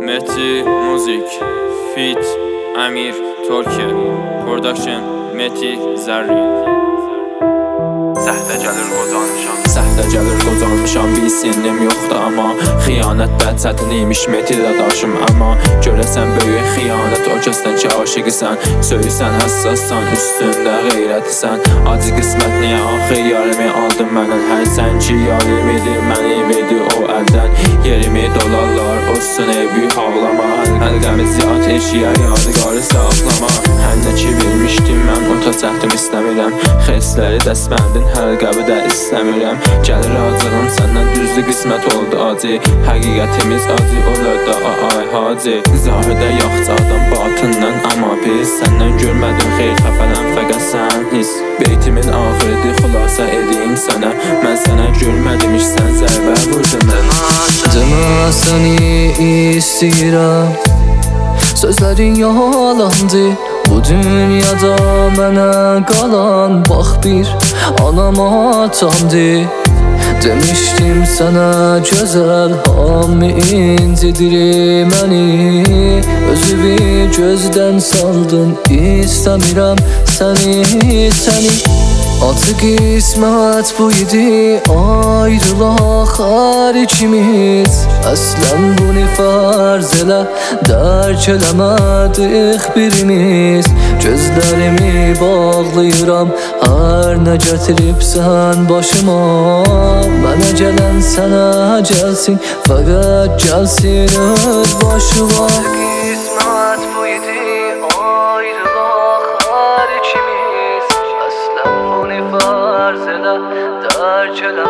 Meti Music Fit Amir Türkiye Production Meti Zərri. Səhdə gəlir qocalmışam bir sinnim yoxdur amma xiyanət bəd çətiniymiş Metidə daşım amma görəsən böyük xiyanət o kəsdən ki aşiqisən söysən həssassan üstündə qeyrətisən acı qismət niyə axı yarımı aldın məndən hər sən ki yarım idi məni verdi o əldən yerimi dolarlar olsun ey büyük ağlama həlqəmizi ateşiyə yadigarı saxlama hər nə ki vermişdim mən ota çəkdim istəmirəm xesləri dəsməndin həlqəbi də istəmirəm gəlir acığım səndən düzdü qismət oldu acı həqiqətimiz acı olur da ay hacı zahidə yaxçı adam batından amma pis səndən görmədim xeyr xəfələm fəqət sən his beytimin axırıdır xülasə edeyim sənə mən sənə görmədim iş sən zərbə vurdun Cana səni istəyirəm sözlərin yalandı bu dünyada mənə qalan bax bir anam atamdı demişdim sənə gözəl hamı incidir məni özümü gözdən saldın istəmirəm səni Atı qismət bu idi ayrılaq hər ikimiz Əslən bunu fərz elə dərk eləmədik birimiz Gözlərimi bağlayıram hər nə gətiribsən başıma Mənə gələn sənə gəlsin fəqət gəlsin öz başıma Atı qismət bu idi ayrılaq hər ikimiz Əslən bunu fərz elə dərk elə